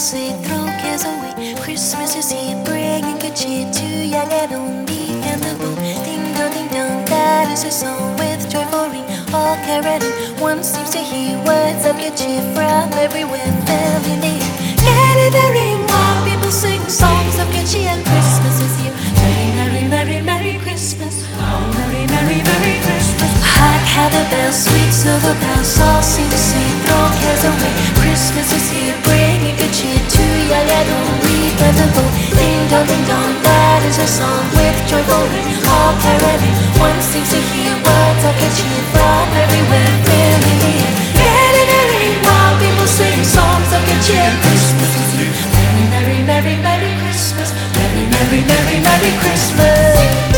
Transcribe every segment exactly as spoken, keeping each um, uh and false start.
sweet, throw cares away. Christmas is here, bringing good cheer to young and old, meek and the bold. Ding dong, ding dong, that is a song with joyful ring. All caroling, one seems to hear words of good cheer from everywhere, filling the air. Gathering, while people sing songs of good cheer. Christmas is here. Merry, merry, merry, merry Christmas. Merry, merry, merry Christmas. Hark how the bells, sweet silver bells, all seem to sing, throw cares away. Christmas is here, bringing good cheer to young and old, meek and the bold. Ding dong, ding dong, that is a song with joyful ring. All caroling, one seems to hear words of good cheer from everywhere, filling the air. Gathering, while people sing songs of good cheer. Christmas is here. Merry, merry, merry, merry Christmas. Merry, merry, merry, merry Christmas.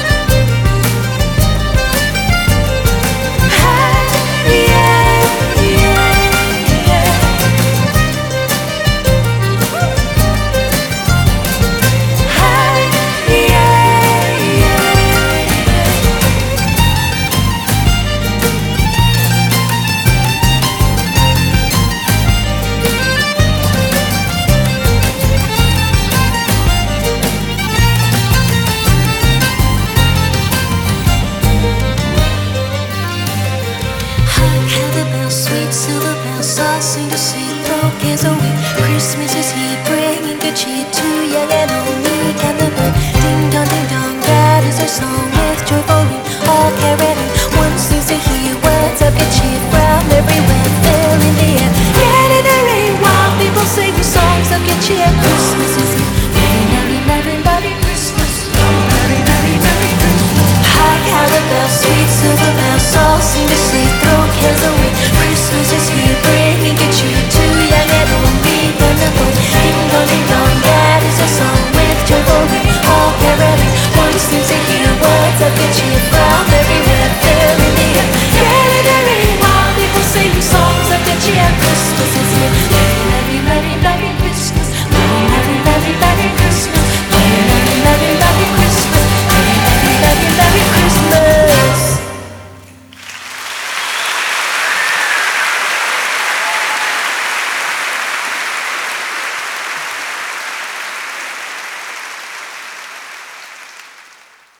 Sweet silver bells all sing to sing, throw cares away. Christmas is here, bringing good cheer to young and old, meek and the bold. Ding dong, ding dong, that is our song with joyful ring. All caroling, one seems to hear words of good cheer from everywhere, filling the air. Gathering, while people sing songs of good cheer. Christmas